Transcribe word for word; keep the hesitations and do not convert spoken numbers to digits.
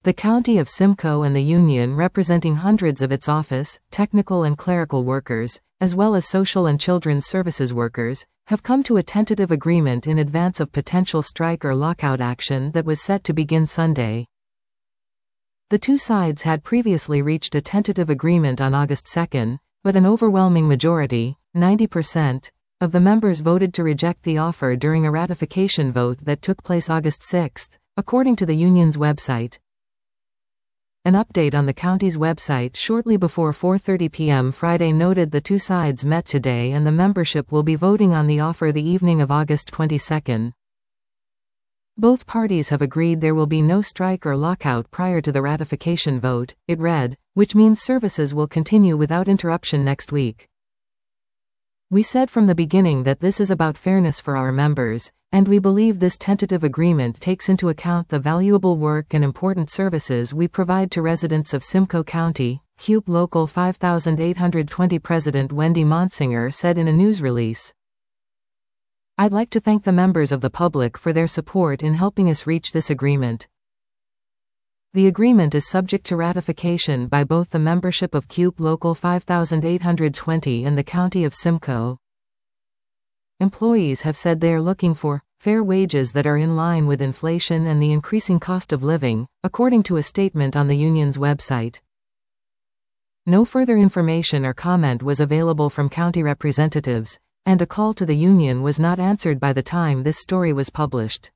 The County of Simcoe and the union representing hundreds of its office, technical and clerical workers, as well as social and children's services workers, have come to a tentative agreement in advance of potential strike or lockout action that was set to begin Sunday. The two sides had previously reached a tentative agreement on August second, but an overwhelming majority, ninety percent, of the members voted to reject the offer during a ratification vote that took place August sixth, according to the union's website. An update on the county's website shortly before four thirty p m Friday noted the two sides met today and the membership will be voting on the offer the evening of August twenty-second. Both parties have agreed there will be no strike or lockout prior to the ratification vote, it read, which means services will continue without interruption next week. We said from the beginning that this is about fairness for our members, and we believe this tentative agreement takes into account the valuable work and important services we provide to residents of Simcoe County, C U P Local five eight two zero President Wendy Monsinger said in a news release. I'd like to thank the members of the public for their support in helping us reach this agreement. The agreement is subject to ratification by both the membership of C U P Local five eight two zero and the County of Simcoe. Employees have said they are looking for fair wages that are in line with inflation and the increasing cost of living, according to a statement on the union's website. No further information or comment was available from county representatives, and a call to the union was not answered by the time this story was published.